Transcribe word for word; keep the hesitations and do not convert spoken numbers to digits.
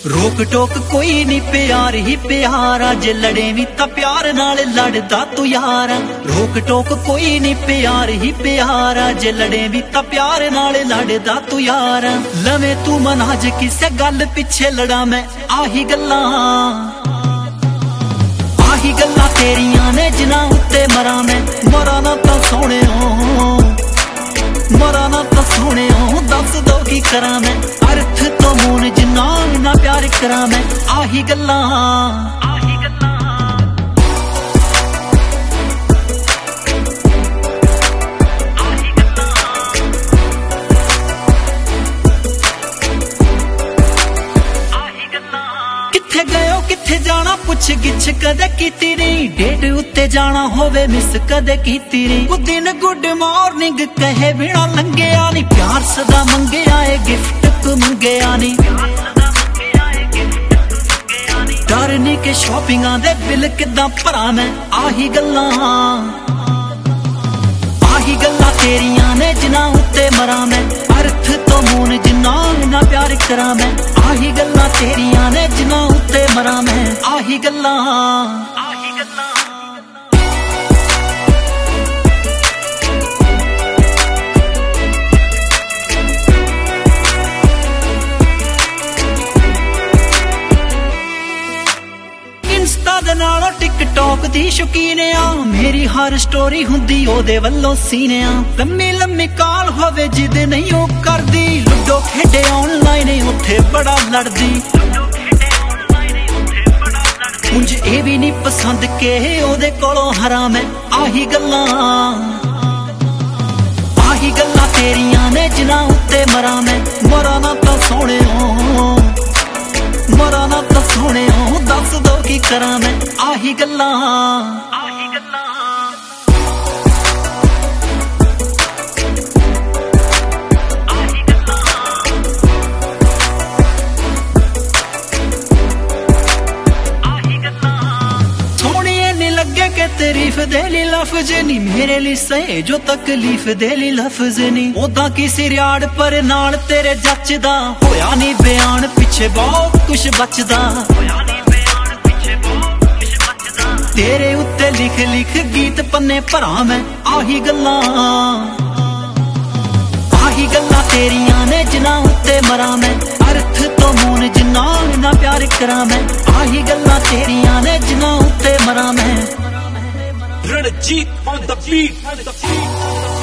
रोक टोक कोई नी प्यार ही प्यार जे लड़े भी ता प्यार नाल लड़दा तू यार। रोक टोक कोई नी प्यार ही प्यार जे लड़े भी ता प्यार नाल लड़दा तू यार। लवे तू मना जे किसे गल पिछे लड़ा मैं आही गल्लां आही गल्लां तेरियां ने जिन्हां उत्ते मरा मैं। मरा ना तां सोहणिओ मरा ना तां सोहणिओ दस दो की करा मैं। अर्थ तो मून जिन्ना इन्ना प्यार करा मैं आही गल्लां आही गल्लां आही गल्लां आही गल्लां। किथे गए किथे जाना पुछ गिछ कदे कीती नहीं। डेट उत्ते जाना होवे मिस कदे कीती नहीं। वो दिन गुड मॉर्निंग कहे बिना लंघिया नहीं। प्यार सदा मंगिया ए गिफ्ट को मंगिया नहीं। डर नहीं के शॉपिंगां दे बिल किदां भरा मैं आही गल्लां आही गल्लां तेरियां ने जिन्हां उत्ते मरा मैं। अर्थ तो मून जिन्ना इन्ना प्यार करा मैं आही गल्लां तेरियां ने जिन्हां उत्ते मरा मैं आही गल्लां आही गल्लां। टिकटॉक दी शौकीन आ मेरी हर स्टोरी हुंदी ओदे वल्लों सीने आ। लम्मी लम्मी काल होवे जिद नहीं ओ करदी। लूडो खेडे ऑनलाइन उत्थे बड़ा लड़दी। मुझे ए भी नहीं पसंद के ओदे कोलों हरा मैं आही गल्लां आही गल्लां तेरियां ने जिन्हां उत्ते मरा मैं। मरा ना तां सोहणिओ मरा ना तां सोहणिओ दस दो की करा मैं आही गल्लां आही गल्लां आही गल्लां आही गल्लां। सोहणिए नी लगे के तारीफ दे ली लफ्ज नी। मेरे लिए सहे जो तकलीफ दे ली लफ्ज नी। ओदा की सिरियाड़ पर नाल तेरे जचदा होया नी बयान पिछे बहुत कुछ बचदा। तेरे उत्ते लिख लिख गीत पन्ने भरा मैं आही गल्लां आही गल्लां तेरियां ने जिन्हां उत्ते मरा मैं। अर्थ तो मून जिन्ना इन्ना प्यार करा मैं आही गल्लां तेरियां ने जिन्हां उत्ते मरा मैं। Ranjit on the beat.